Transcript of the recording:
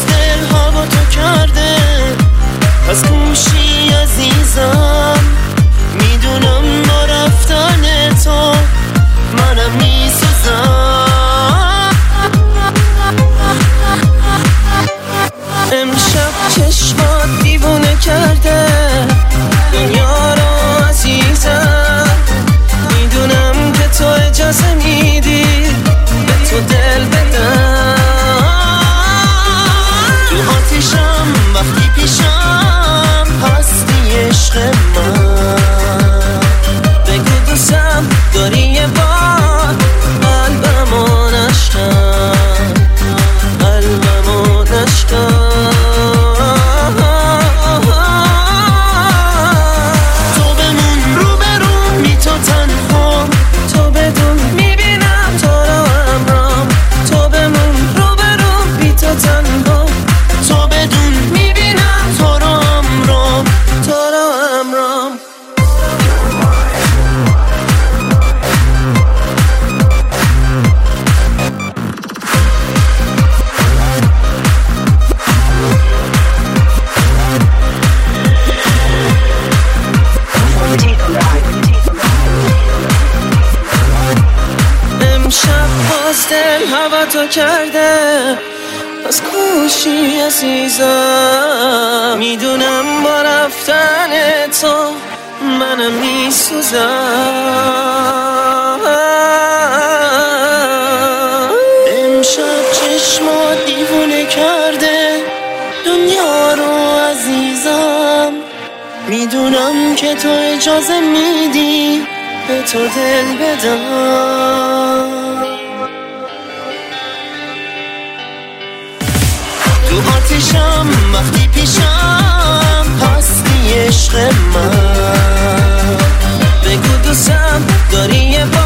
دل هوا تو کرده، پس کوشی عزیزم. میدونم با رفتن تو منم میسوزم. امشب چشمات دیوونه کرده دنیا رو عزیزم. میدونم که تو اجازه میدی به تو دل بدم. تو آتیشم وقتی پیشم هستی عشق من. بگو دوستم داری یه بار قلبمو نشکن، قلبمو نشکن. تو بمون رو برون بی تو تنها، تو بدون میبینم تو رو همرام. تو بمون رو برون بی تو تنها، تو بدون میبینم تو رو همرام، تو رو همرام. امشب باز دل هوا تو کرده، پس کوشی عزیزم. میدونم با رفتن تو منم میسوزم. امشب چشمات دیوونه کرده دنیا رو عزیزم. میدونم که تو اجازه میدی به تو دل بدم. تو آتیشم وقتی پیشم هستی عشق من. بگو دوستم داری یه